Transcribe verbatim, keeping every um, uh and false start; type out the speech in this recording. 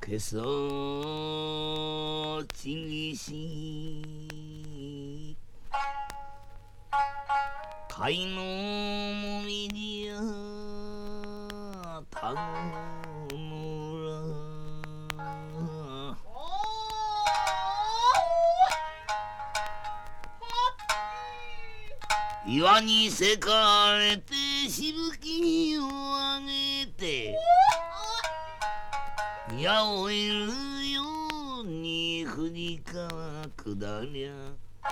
けそちぎし貝のもみじや田の村岩にせかれてしぶきをあげて矢を得るように藤川下りゃ